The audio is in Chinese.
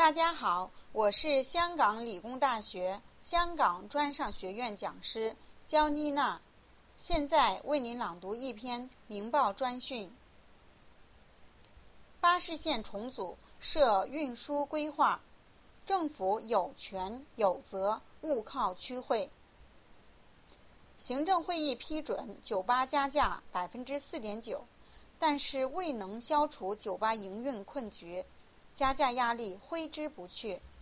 大家好，我是香港理工大学香港专上学院讲师焦妮娜，现在为您朗读一篇明报专讯。巴士线重组涉运输规划，政府有权有责，勿靠区会。行政会议批准酒吧加价 4.9%， 但是未能消除酒吧营运困局，加价压力挥之不去。